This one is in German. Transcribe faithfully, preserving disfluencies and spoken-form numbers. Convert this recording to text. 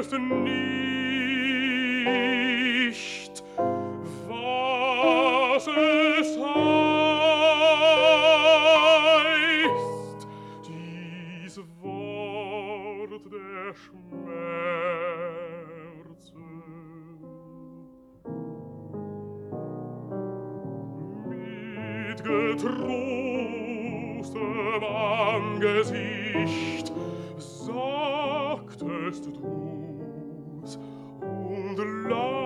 weißt nicht, was es heißt, dies Wort der Schmerzen. Mit getrostem Angesicht sagtest du's und